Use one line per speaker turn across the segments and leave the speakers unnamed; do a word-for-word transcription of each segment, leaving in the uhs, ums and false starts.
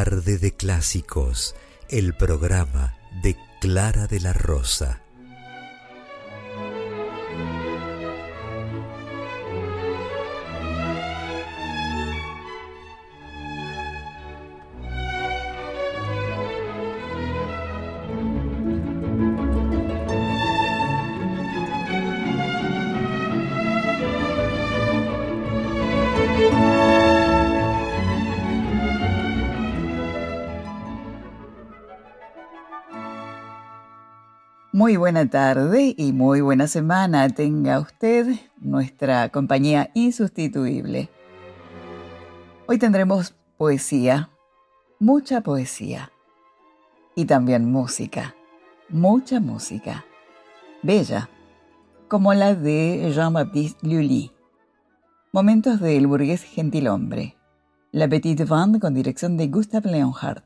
Tarde de Clásicos, el programa de Clara de la Rosa.
Muy buena tarde y muy buena semana tenga usted, nuestra compañía insustituible. Hoy tendremos poesía, mucha poesía, y también música, mucha música, bella, como la de Jean-Baptiste Lully. Momentos del burgués gentilhombre, La Petite Bande con dirección de Gustav Leonhardt.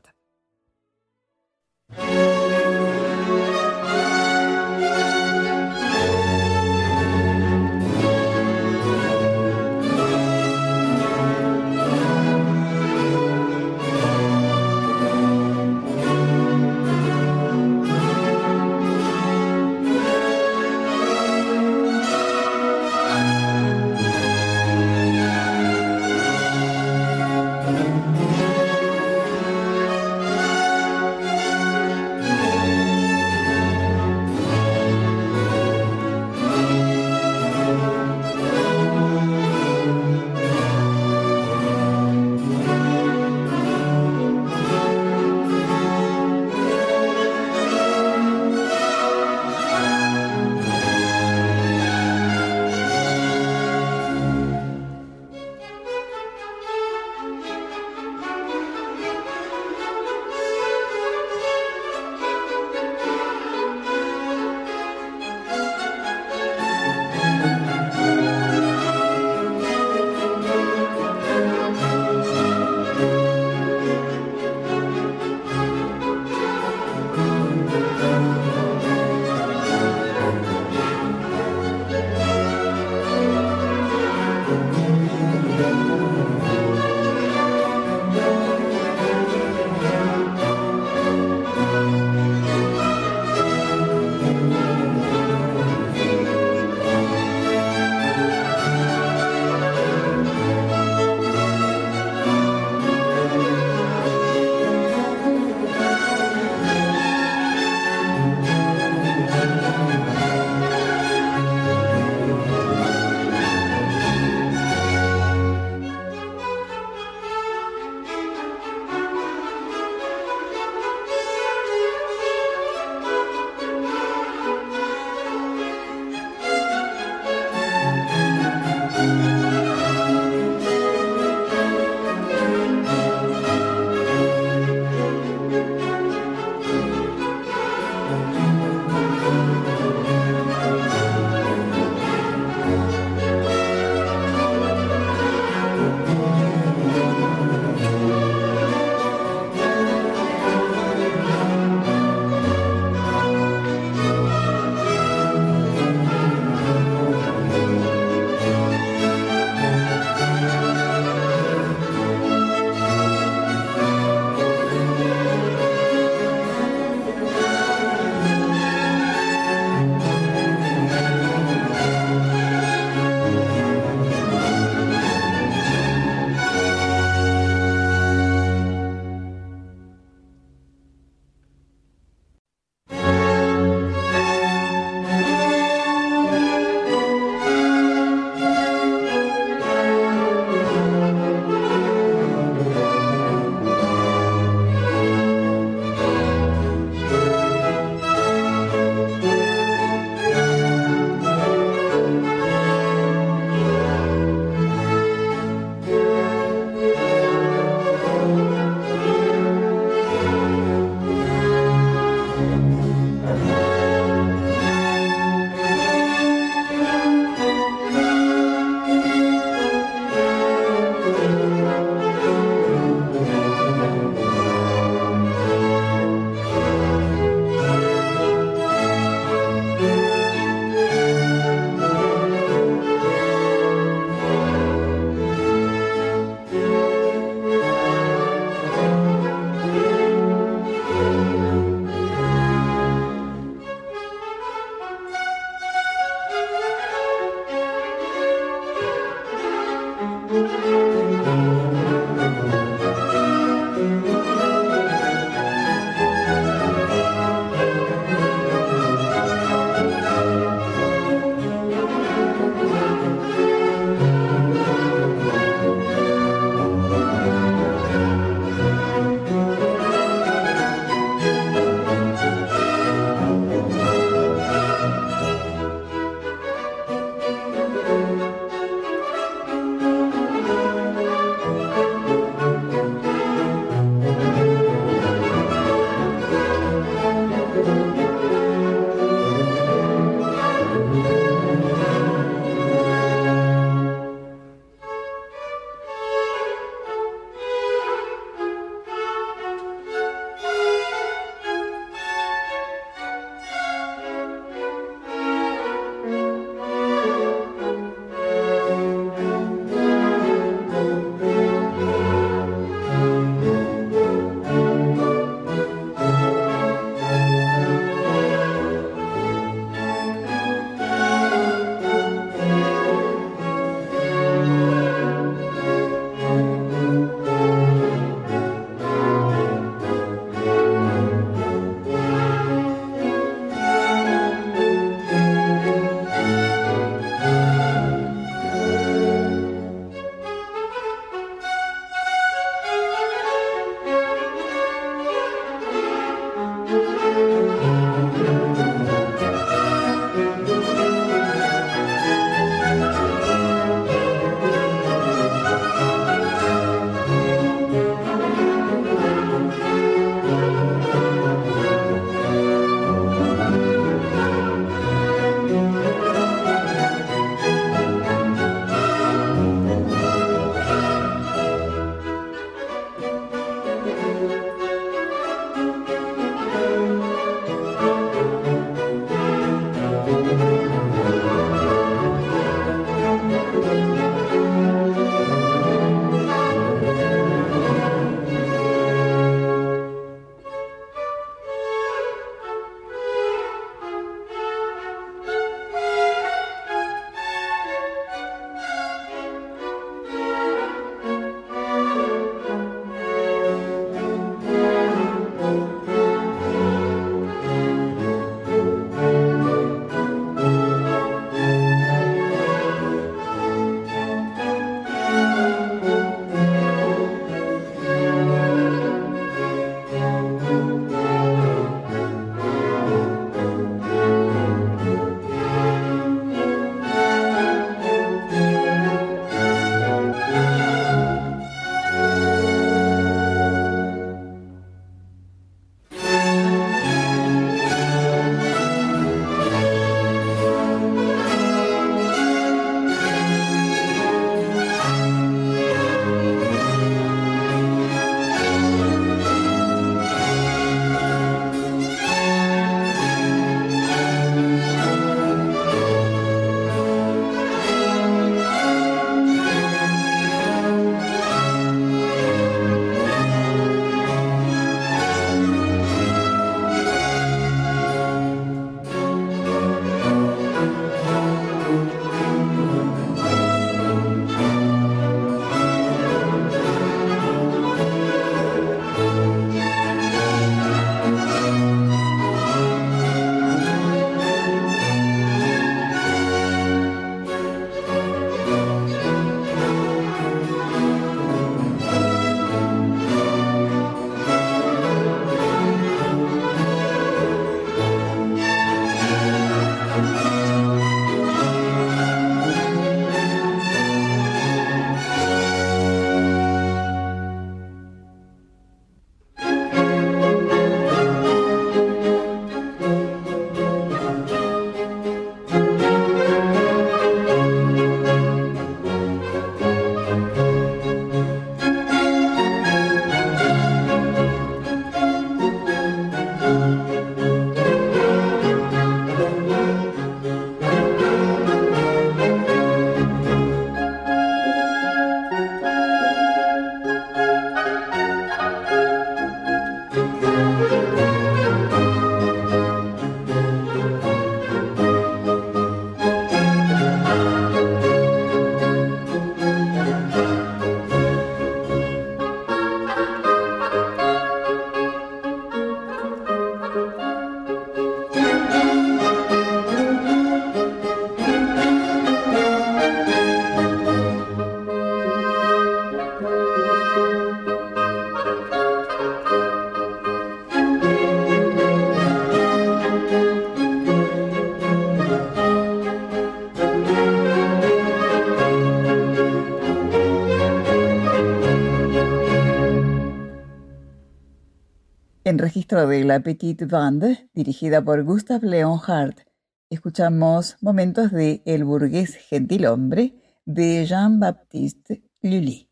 En registro de la Petite Bande, dirigida por Gustave Leonhardt, escuchamos momentos de El burgués gentilhombre de Jean-Baptiste Lully.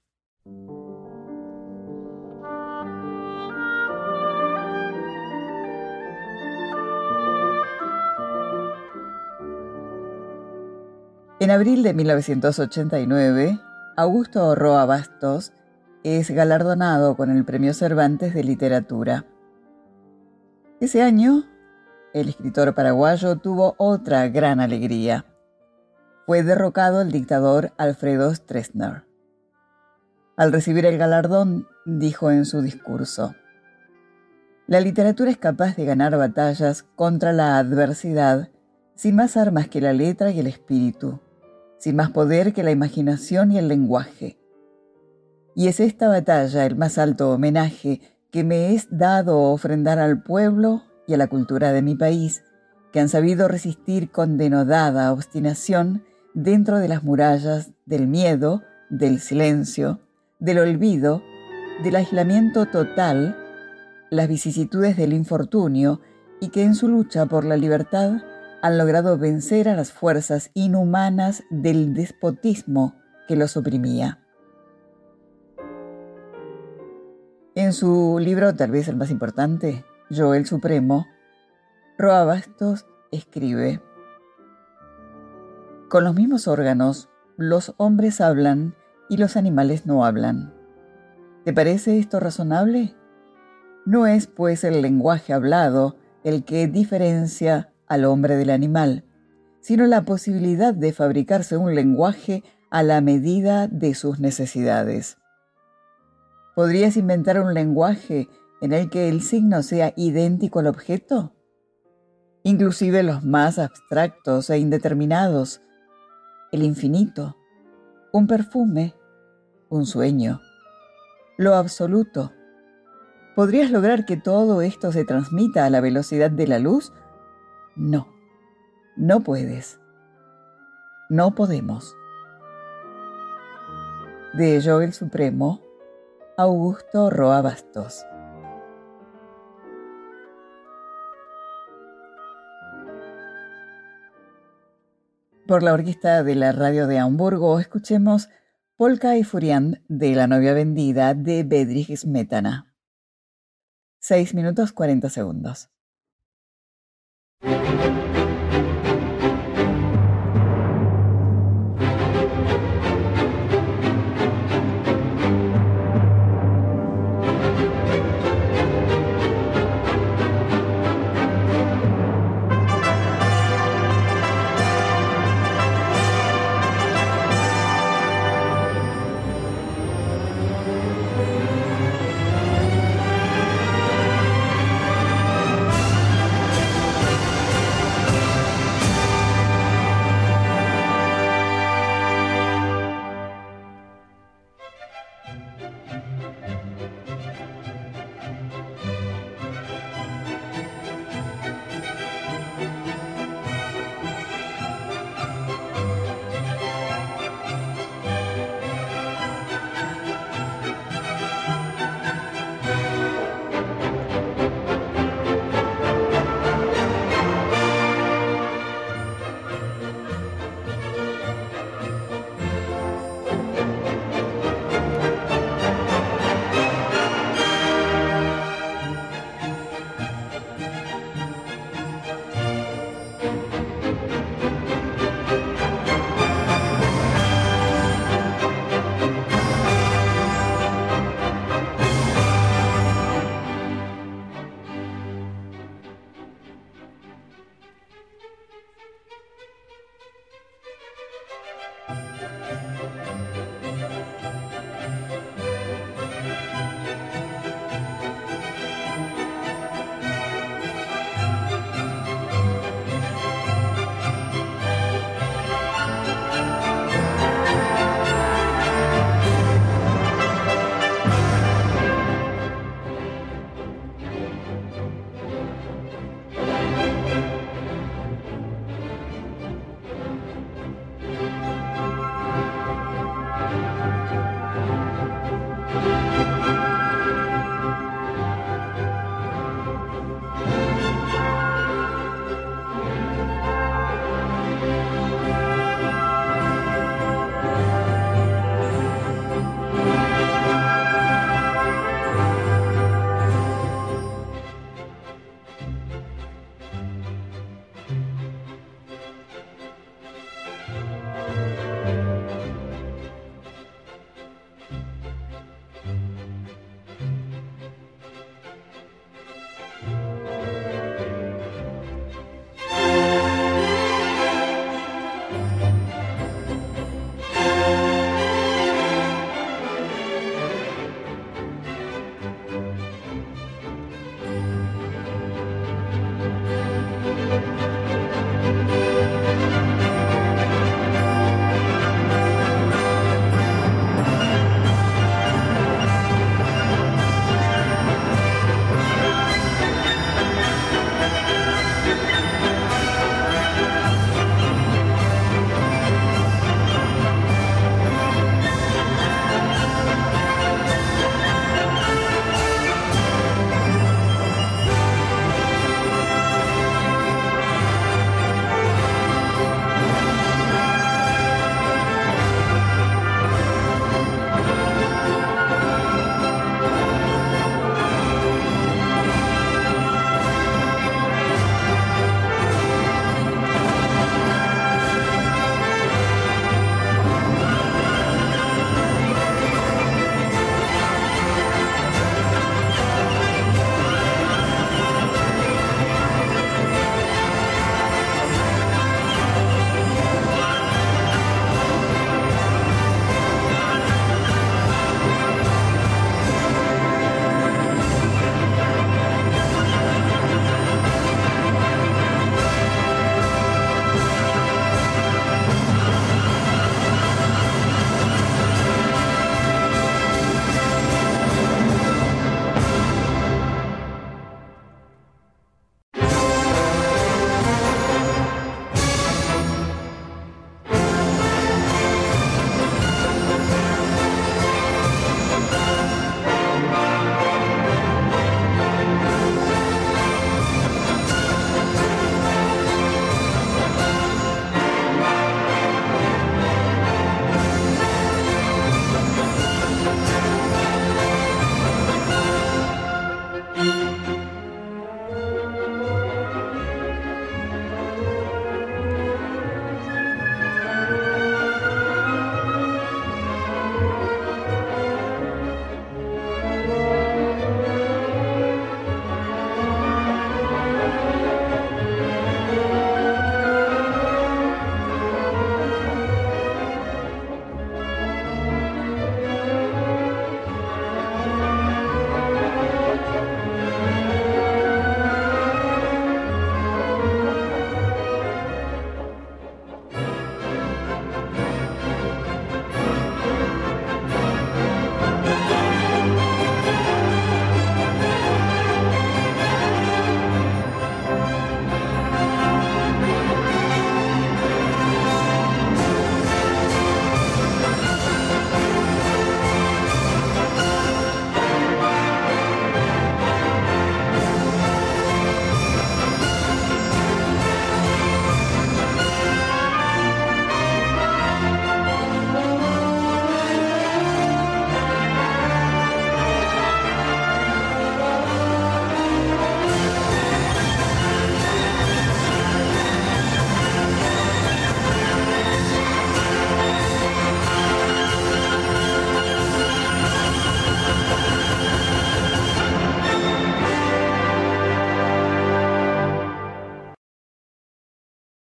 En abril de mil novecientos ochenta y nueve, Augusto Roa Bastos es galardonado con el Premio Cervantes de Literatura. Ese año, el escritor paraguayo tuvo otra gran alegría. Fue derrocado el dictador Alfredo Stroessner. Al recibir el galardón, dijo en su discurso: «La literatura es capaz de ganar batallas contra la adversidad sin más armas que la letra y el espíritu, sin más poder que la imaginación y el lenguaje. Y es esta batalla el más alto homenaje que me es dado ofrendar al pueblo y a la cultura de mi país, que han sabido resistir con denodada obstinación dentro de las murallas del miedo, del silencio, del olvido, del aislamiento total, las vicisitudes del infortunio, y que en su lucha por la libertad han logrado vencer a las fuerzas inhumanas del despotismo que los oprimía». En su libro, tal vez el más importante, Yo el Supremo, Roa Bastos escribe: «Con los mismos órganos, los hombres hablan y los animales no hablan. ¿Te parece esto razonable? No es, pues, el lenguaje hablado el que diferencia al hombre del animal, sino la posibilidad de fabricarse un lenguaje a la medida de sus necesidades. ¿Podrías inventar un lenguaje en el que el signo sea idéntico al objeto? Inclusive los más abstractos e indeterminados, el infinito, un perfume, un sueño, lo absoluto. ¿Podrías lograr que todo esto se transmita a la velocidad de la luz? No, no puedes. No podemos». De Yo el Supremo, Augusto Roa Bastos. Por la orquesta de la radio de Hamburgo, escuchemos Polka y Furian de La novia vendida de Bedřich Smetana. seis minutos cuarenta segundos.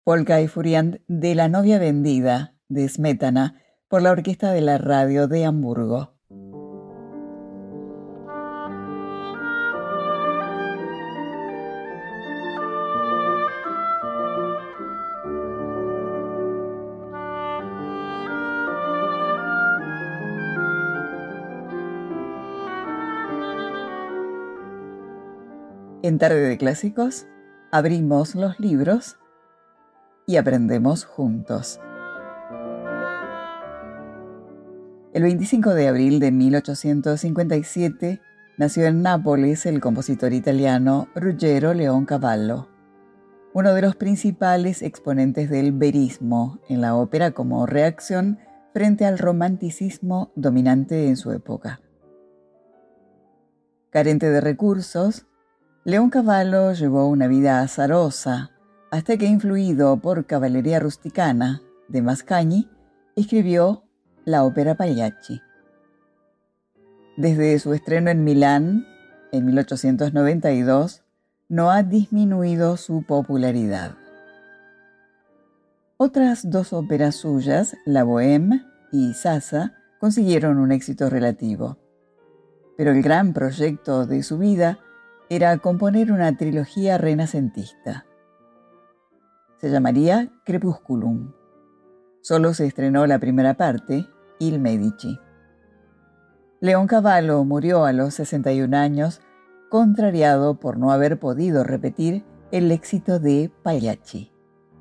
Polka y Furiant de La novia vendida, de Smetana, por la Orquesta de la Radio de Hamburgo. En Tarde de Clásicos, abrimos los libros y aprendemos juntos. El veinticinco de abril de mil ochocientos cincuenta y siete nació en Nápoles el compositor italiano Ruggero Leoncavallo, uno de los principales exponentes del verismo en la ópera como reacción frente al romanticismo dominante en su época. Carente de recursos, Leoncavallo llevó una vida azarosa hasta que, influido por Cavalleria Rusticana de Mascagni, escribió la ópera Pagliacci. Desde su estreno en Milán en mil ochocientos noventa y dos, no ha disminuido su popularidad. Otras dos óperas suyas, La Bohème y Sasa, consiguieron un éxito relativo. Pero el gran proyecto de su vida era componer una trilogía renacentista. Se llamaría Crepusculum. Solo se estrenó la primera parte, Il Medici. Leoncavallo murió a los sesenta y un años, contrariado por no haber podido repetir el éxito de Pagliacci.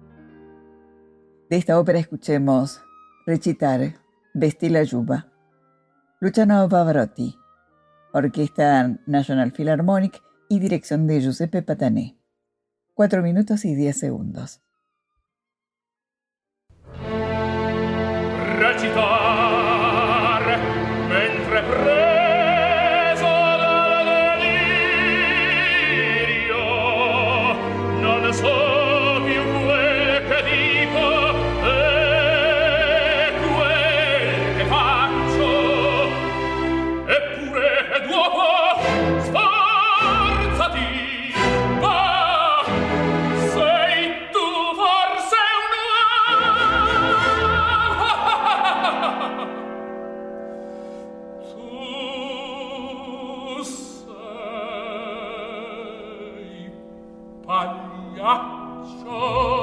De esta ópera escuchemos Recitare, Vestì la Giubba. Luciano Pavarotti, Orquesta National Philharmonic y dirección de Giuseppe Patané. Cuatro minutos y diez segundos.
Recitare mentre preso dal delirio non so più quel che dico e quel che faccio, eppure dopo sforzati, va, sei tu forse un uomo. Tu sei pagliaccio.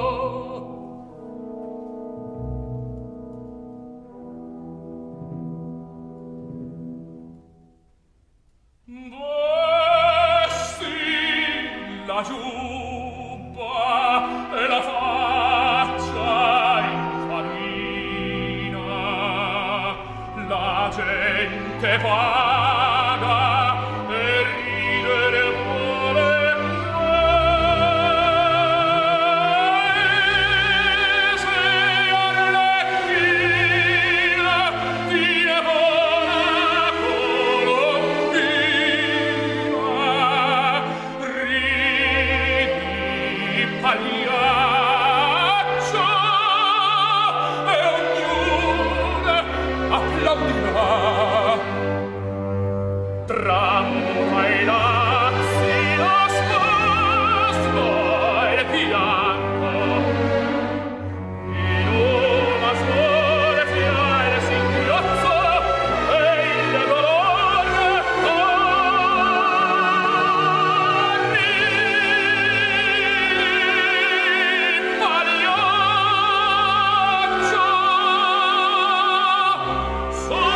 Vesti la giubba e la faccia infarina, la gente paga e ridere vuole. E se Arlecchina ti evora Colombina, ridi pagliaccio e ognuno applaudirà. Trampa i lazzi, lo sposto e il fianco, in una sola fiale si inchiozza e il dolore corri. Pagliaccio, sono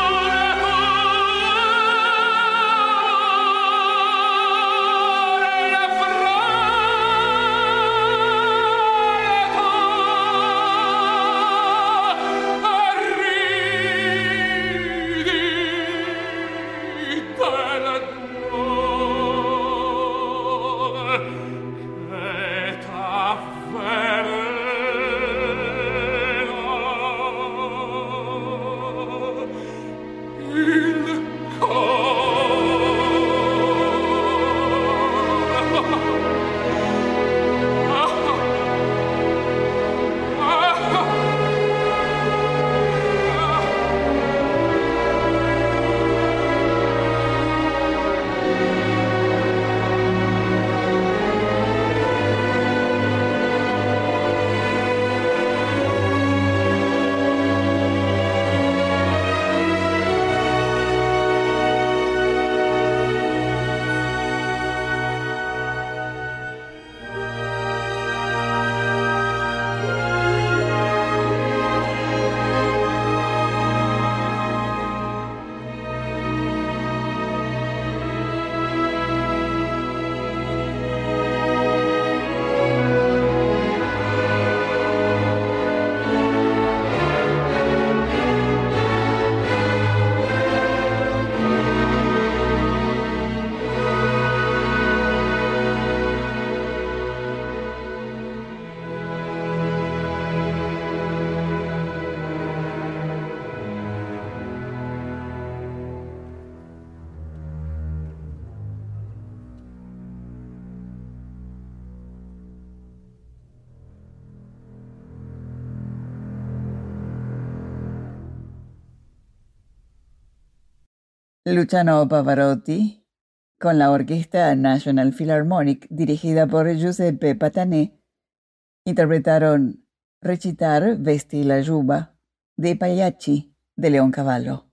Luciano Pavarotti, con la orquesta National Philharmonic dirigida por Giuseppe Patané, interpretaron Recitar Vesti la Giuba de Pagliacci de Leoncavallo.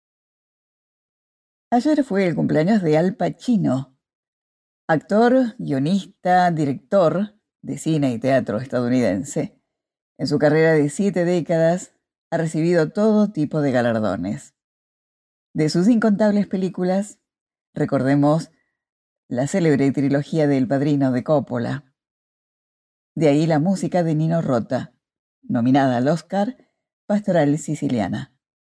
Ayer fue el cumpleaños de Al Pacino, actor, guionista, director de cine y teatro estadounidense. En su carrera de siete décadas ha recibido todo tipo de galardones. De sus incontables películas, recordemos la célebre trilogía de El Padrino de Coppola. De ahí la música de Nino Rota, nominada al Oscar, Pastoral Siciliana.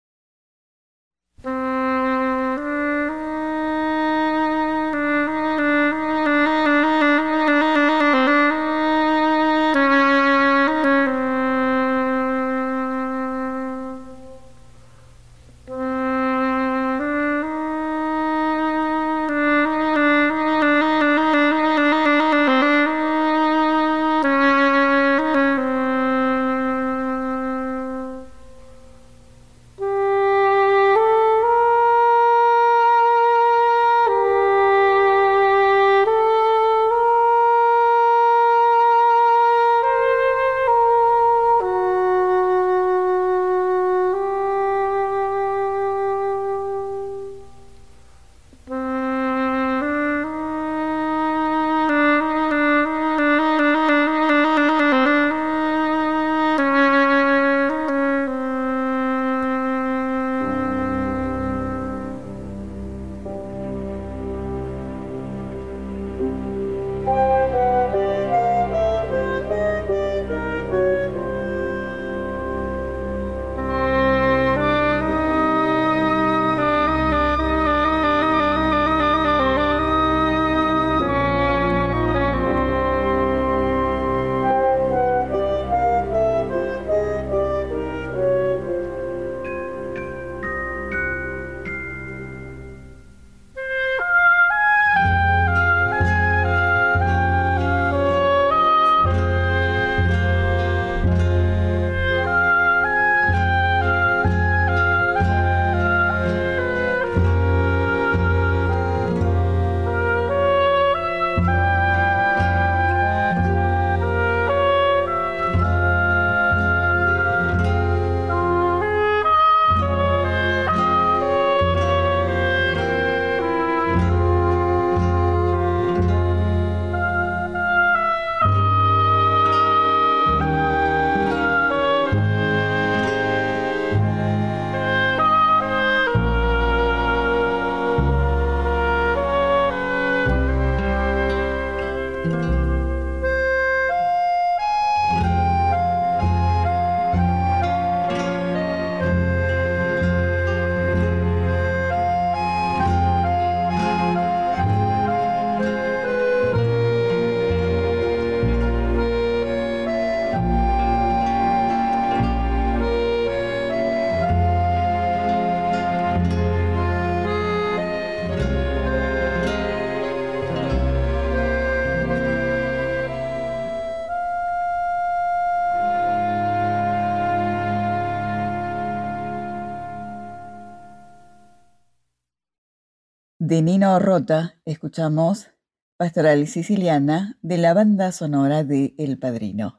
De Nino Rota escuchamos Pastoral Siciliana de la banda sonora de El Padrino.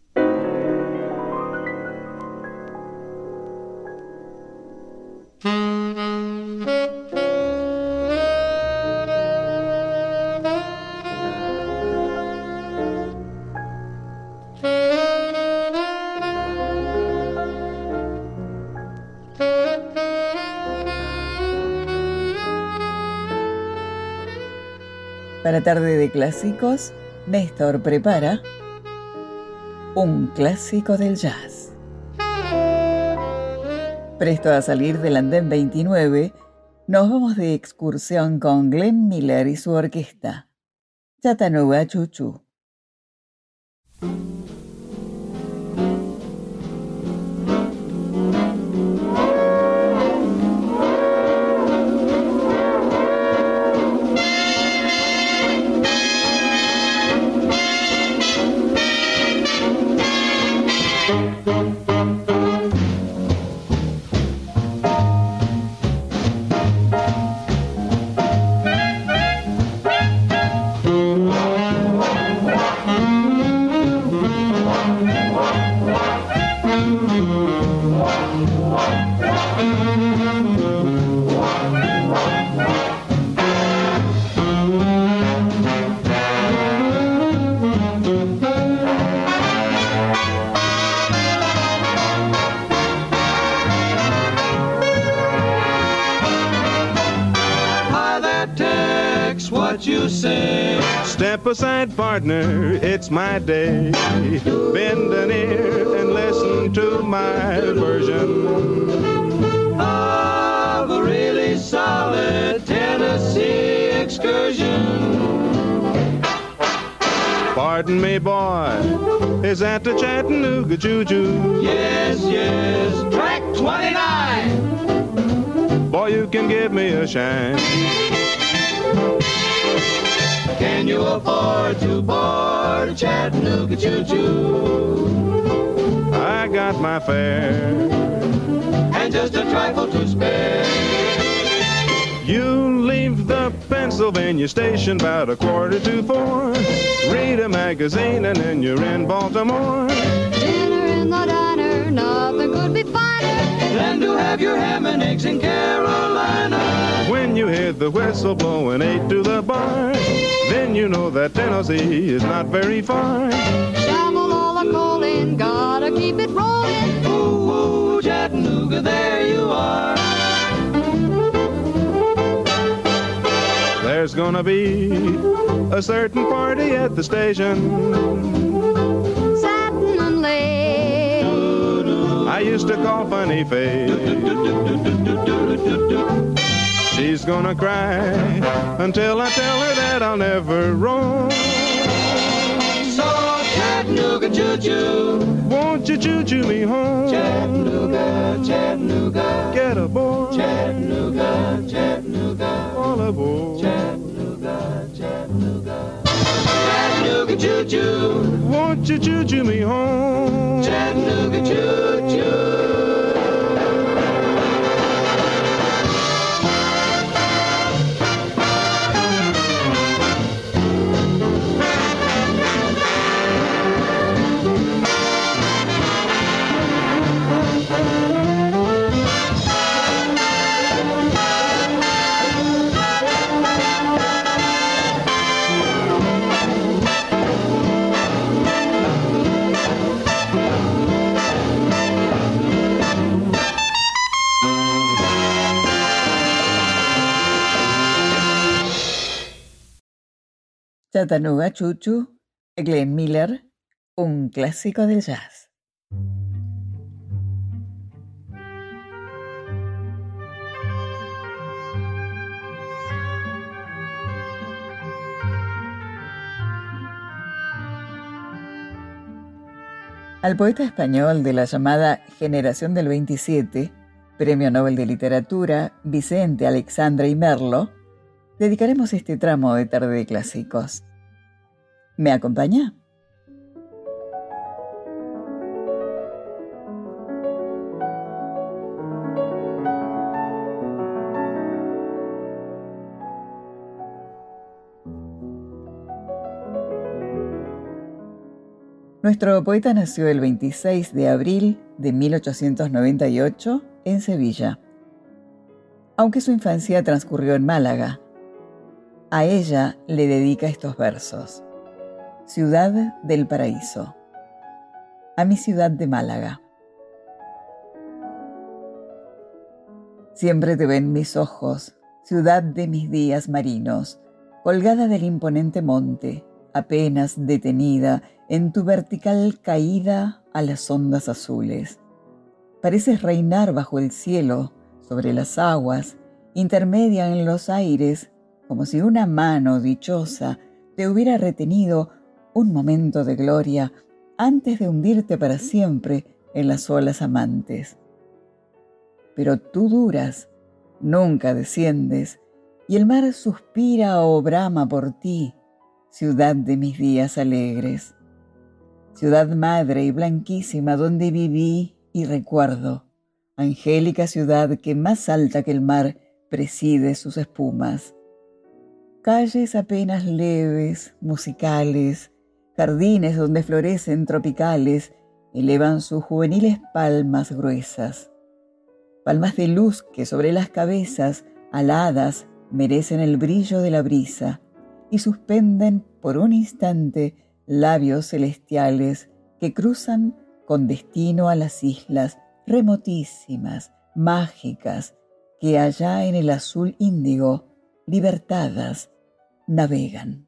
Para Tarde de Clásicos, Néstor prepara un clásico del jazz. Presto a salir del andén veintinueve, nos vamos de excursión con Glenn Miller y su orquesta, Chattanooga Choo Choo.
what you say.
Step aside, partner, it's my day. Bend an ear and listen to my version
of a really solid Tennessee excursion.
Pardon me, boy, is that the Chattanooga Choo-Choo?
Yes, yes, track twenty-nine.
Boy, you can give me a shine.
Can you afford to board a Chattanooga choo-choo?
I got my fare
and just a trifle to spare.
You leave the Pennsylvania station about a quarter to four. Read a magazine and then you're in Baltimore.
Dinner in the diner, nothing could be finer
than to have your ham and eggs in Carolina.
When you hear the whistle blowing eight to the bar, then you know that Tennessee is not very far.
Shovel all the coal in, gotta keep it rolling.
Ooh, ooh, Chattanooga, there you are.
There's gonna be a certain party at the station.
Satin and lace,
I used to call Funny Face. She's gonna cry until I tell her that I'll never roam.
So Chattanooga choo-choo,
won't you choo-choo me home?
Chattanooga, Chattanooga,
get aboard.
Chattanooga, Chattanooga,
all aboard.
Chattanooga, Chattanooga, Chattanooga choo-choo,
won't you choo-choo me home?
Chattanooga choo-choo.
Chattanooga Choo-Choo, Glenn Miller, un clásico del jazz. Al poeta español de la llamada Generación del veintisiete, Premio Nobel de Literatura, Vicente Alexandre y Merlo, dedicaremos este tramo de Tarde de Clásicos. ¿Me acompaña? Nuestro poeta nació el veintiséis de abril de mil ochocientos noventa y ocho en Sevilla, aunque su infancia transcurrió en Málaga. A ella le dedica estos versos. Ciudad del paraíso. A mi ciudad de Málaga. Siempre te ven mis ojos, ciudad de mis días marinos, colgada del imponente monte, apenas detenida en tu vertical caída a las ondas azules. Pareces reinar bajo el cielo, sobre las aguas, intermedia en los aires, como si una mano dichosa te hubiera retenido un momento de gloria antes de hundirte para siempre en las olas amantes. Pero tú duras, nunca desciendes, y el mar suspira o brama por ti, ciudad de mis días alegres. Ciudad madre y blanquísima donde viví y recuerdo, angélica ciudad que más alta que el mar preside sus espumas. Calles apenas leves, musicales, jardines donde florecen tropicales, elevan sus juveniles palmas gruesas. Palmas de luz que sobre las cabezas, aladas, merecen el brillo de la brisa y suspenden por un instante labios celestiales que cruzan con destino a las islas remotísimas, mágicas, que allá en el azul índigo, libertadas, navegan.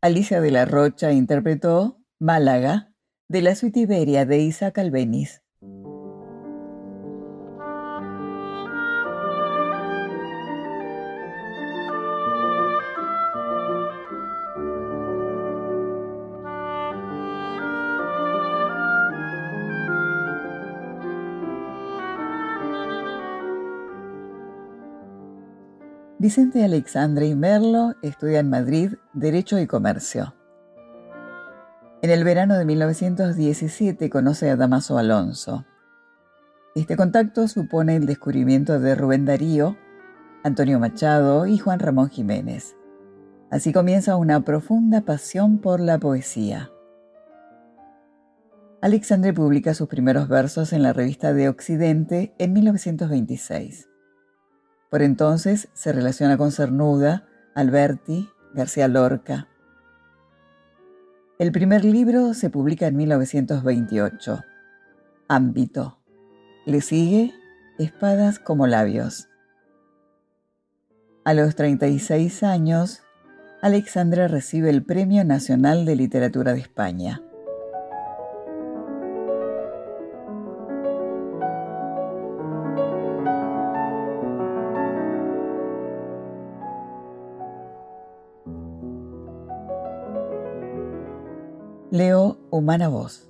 Alicia de la Rocha interpretó Málaga de la suite Iberia de Isaac Albéniz. Vicente Aleixandre y Merlo estudia en Madrid Derecho y Comercio. En el verano de mil novecientos diecisiete conoce a Dámaso Alonso. Este contacto supone el descubrimiento de Rubén Darío, Antonio Machado y Juan Ramón Jiménez. Así comienza una profunda pasión por la poesía. Aleixandre publica sus primeros versos en la revista de Occidente en mil novecientos veintiséis. Por entonces se relaciona con Cernuda, Alberti, García Lorca. El primer libro se publica en mil novecientos veintiocho, Ámbito. Le sigue Espadas como labios. A los treinta y seis años, Aleixandre recibe el Premio Nacional de Literatura de España. Leo Humana Voz.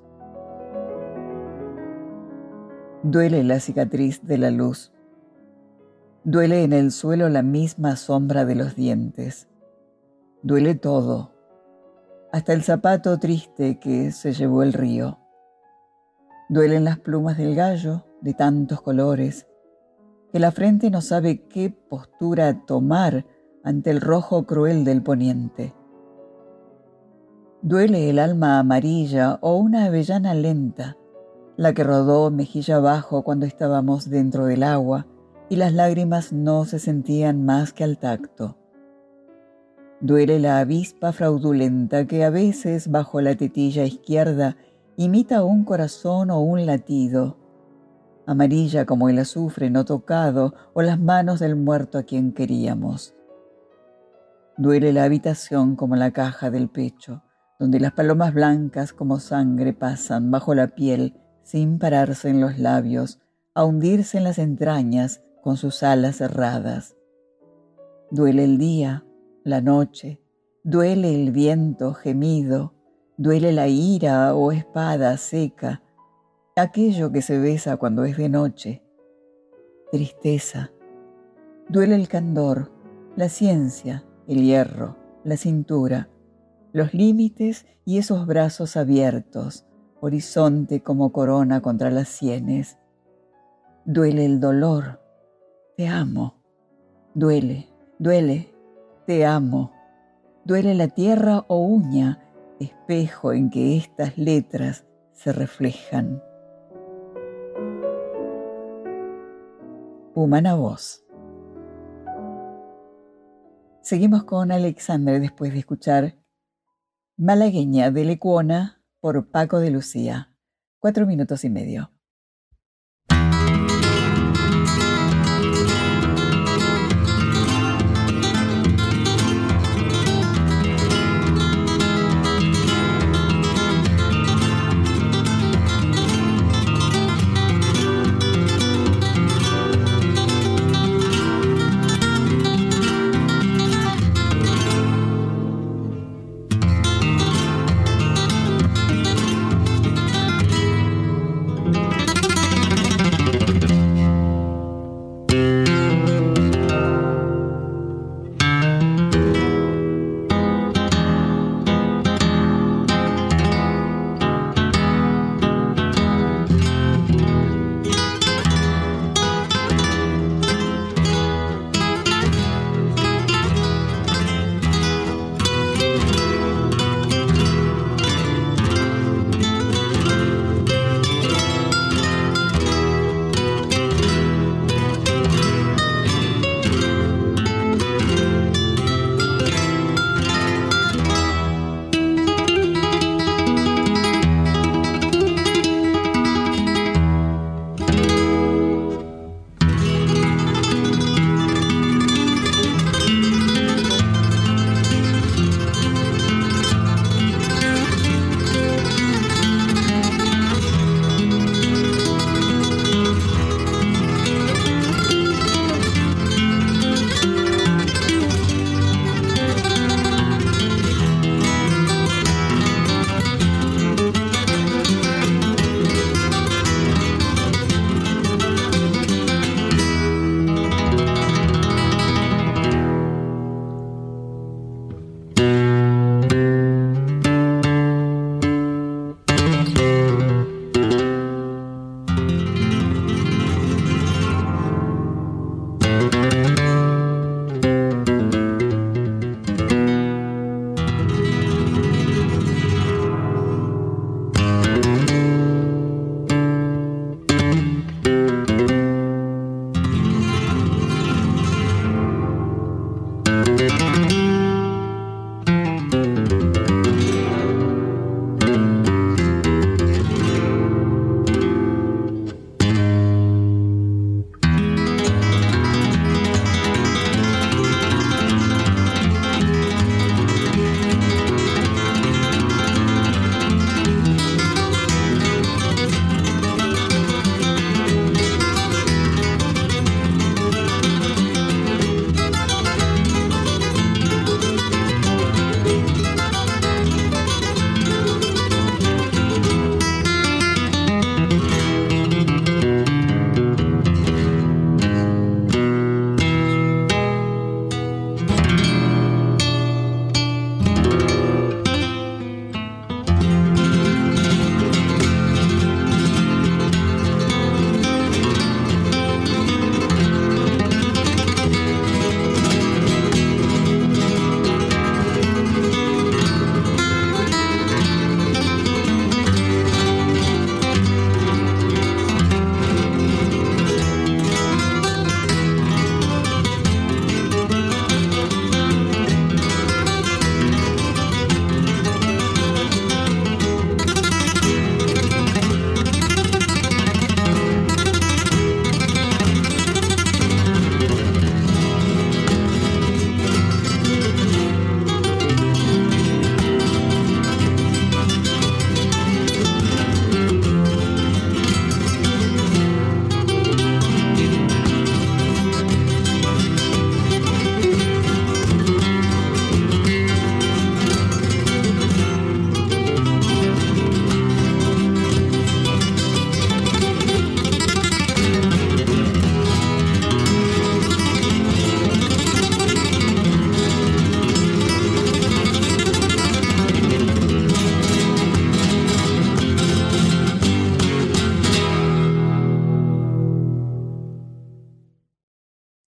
Duele la cicatriz de la luz. Duele en el suelo la misma sombra de los dientes. Duele todo, hasta el zapato triste que se llevó el río. Duelen las plumas del gallo de tantos colores, que la frente no sabe qué postura tomar ante el rojo cruel del poniente. Duele el alma amarilla o una avellana lenta, la que rodó mejilla abajo cuando estábamos dentro del agua y las lágrimas no se sentían más que al tacto. Duele la avispa fraudulenta que a veces bajo la tetilla izquierda imita un corazón o un latido, amarilla como el azufre no tocado o las manos del muerto a quien queríamos. Duele la habitación como la caja del pecho, donde las palomas blancas como sangre pasan bajo la piel sin pararse en los labios, a hundirse en las entrañas con sus alas cerradas. Duele el día, la noche, duele el viento gemido, duele la ira o espada seca, aquello que se besa cuando es de noche. Tristeza. Duele el candor, la ciencia, el hierro, la cintura, los límites y esos brazos abiertos, horizonte como corona contra las sienes. Duele el dolor, te amo. Duele, duele, te amo. Duele la tierra o uña, espejo en que estas letras se reflejan. Humana Voz. Seguimos con Aleixandre después de escuchar Malagueña de Lecuona por Paco de Lucía. Cuatro minutos y medio.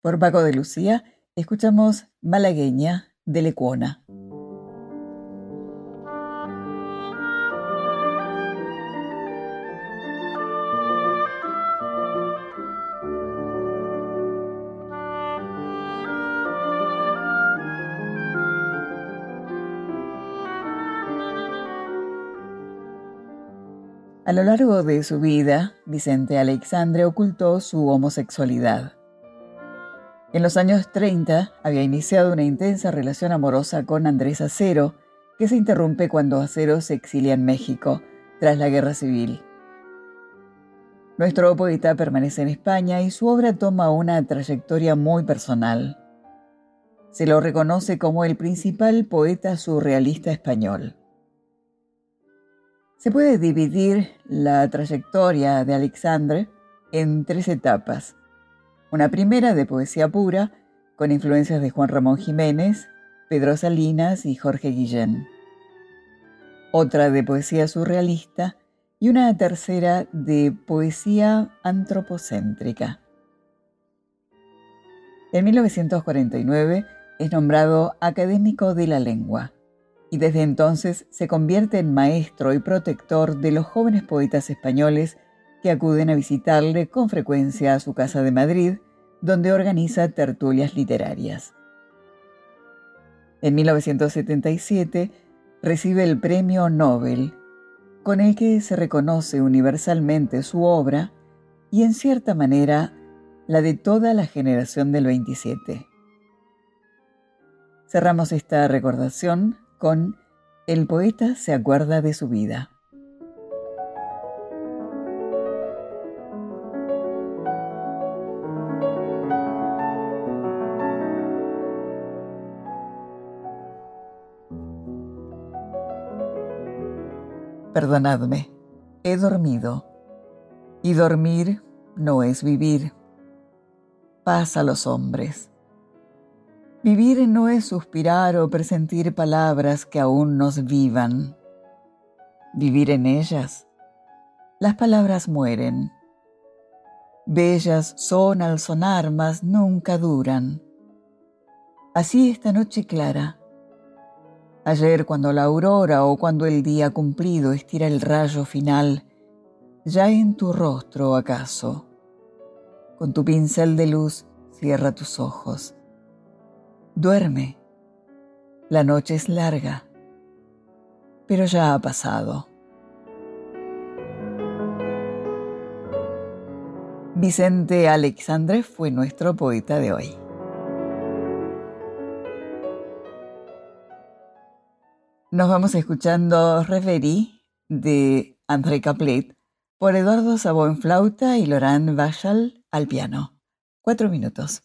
Por Paco de Lucía escuchamos Malagueña de Lecuona. A lo largo de su vida, Vicente Aleixandre ocultó su homosexualidad. En los años treinta había iniciado una intensa relación amorosa con Andrés Acero, que se interrumpe cuando Acero se exilia en México, tras la Guerra Civil. Nuestro poeta permanece en España y su obra toma una trayectoria muy personal. Se lo reconoce como el principal poeta surrealista español. Se puede dividir la trayectoria de Aleixandre en tres etapas. Una primera de poesía pura, con influencias de Juan Ramón Jiménez, Pedro Salinas y Jorge Guillén. Otra de poesía surrealista y una tercera de poesía antropocéntrica. En mil novecientos cuarenta y nueve es nombrado académico de la lengua y desde entonces se convierte en maestro y protector de los jóvenes poetas españoles que acuden a visitarle con frecuencia a su casa de Madrid, donde organiza tertulias literarias. En mil novecientos setenta y siete recibe el Premio Nobel, con el que se reconoce universalmente su obra y, en cierta manera, la de toda la generación del veintisiete. Cerramos esta recordación con El poeta se acuerda de su vida. Perdonadme, he dormido, y dormir no es vivir. Paz a los hombres. Vivir no es suspirar o presentir palabras que aún nos vivan. Vivir en ellas. Las palabras mueren. Bellas son al sonar, mas nunca duran. Así esta noche clara. Ayer cuando la aurora o cuando el día cumplido estira el rayo final, ya en tu rostro acaso. Con tu pincel de luz cierra tus ojos. Duerme. La noche es larga, pero ya ha pasado. Vicente Aleixandre fue nuestro poeta de hoy. Nos vamos escuchando Reverie de André Caplet por Eduardo Sabó en flauta y Laurent Bachal al piano. Cuatro minutos.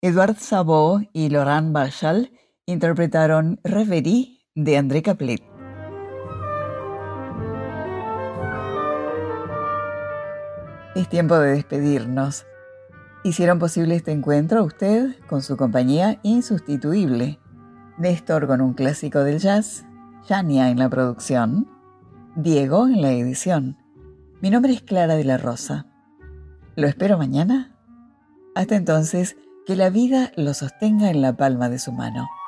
Edouard Sabot y Laurent Marshall interpretaron Reverie de André Caplet. Es tiempo de despedirnos. Hicieron posible este encuentro usted con su compañía insustituible. Néstor con un clásico del jazz, Yania en la producción, Diego en la edición. Mi nombre es Clara de la Rosa. ¿Lo espero mañana? Hasta entonces, que la vida lo sostenga en la palma de su mano.